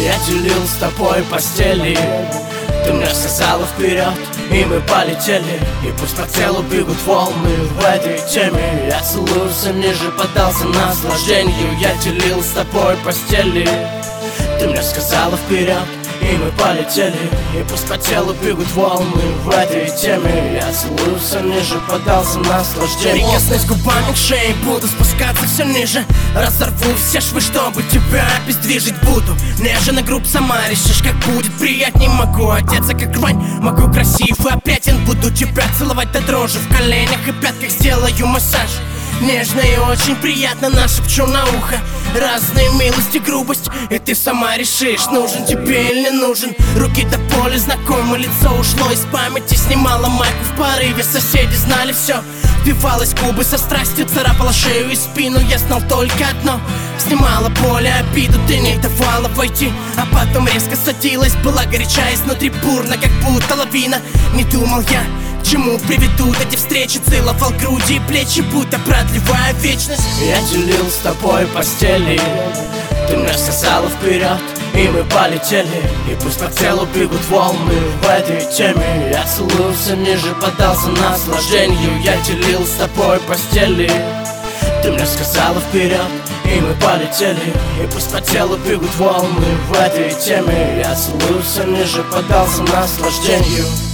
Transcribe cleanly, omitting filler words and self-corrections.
Я делил с тобой постели, ты мне сказала вперед, и мы полетели. И пусть по телу бегут волны в этой теме. Я целуюсь ниже, поддался наслаждению. Я делил с тобой постели, ты мне сказала вперед, и мы полетели. И пусть по телу бегут волны в этой теме. Я целуюсь ниже, поддался наслаждению. Прикоснусь губами к шее, буду спускаться все ниже. Разорву все швы, чтобы тебя обездвижить буду. Нежно груб, сама решишь, как будет приятней. Могу одеться как рвань, могу красив и опрятен. Буду тебя целовать до дрожи в коленях и пятках, сделаю массаж. Нежно и очень приятно нашепчу на ухо разные милости, грубость, и ты сама решишь, нужен тебе или не нужен. Руки до поля знакомое, лицо ушло из памяти. Снимала майку в порыве, соседи знали все. Впивалась в губы со страстью, царапала шею и спину. Я знал только одно: снимала боль, обиду, ты не давала войти. А потом резко садилась, была горяча изнутри, бурно, как будто лавина. Не думал я, к чему приведут эти встречи. Целовал груди и плечи, будто продлевая вечность. Я делил с тобой постели, ты мне сказала вперед, и мы полетели. И пусть по телу бегут волны в этой теме. Я целуюсь ниже, поддался наслаждению. Я делил с тобой постели, ты мне сказала вперед, и мы полетели. И пусть по телу бегут волны в этой теме. Я целуюсь ниже, поддался наслаждению.